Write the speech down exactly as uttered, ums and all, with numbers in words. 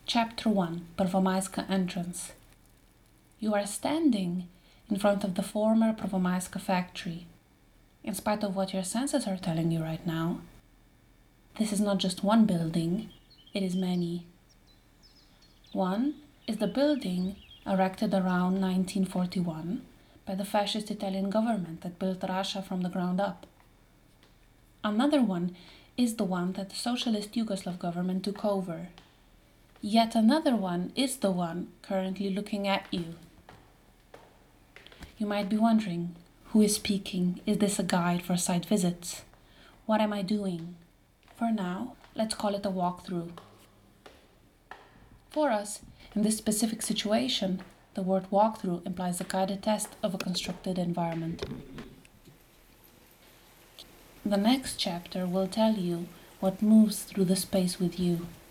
Chapter one, Prvomajska entrance. You are standing in front of the former Prvomajska factory. In spite of what your senses are telling you right now, this is not just one building, it is many. One is the building erected around nineteen forty-one by the fascist Italian government that built Russia from the ground up. Another one is the one that the socialist Yugoslav government took over. Yet another one is the one currently looking at you. You might be wondering, who is speaking? Is this a guide for site visits? What am I doing? For now, let's call it a walkthrough. For us, in this specific situation, the word walkthrough implies a guided test of a constructed environment. The next chapter will tell you what moves through the space with you.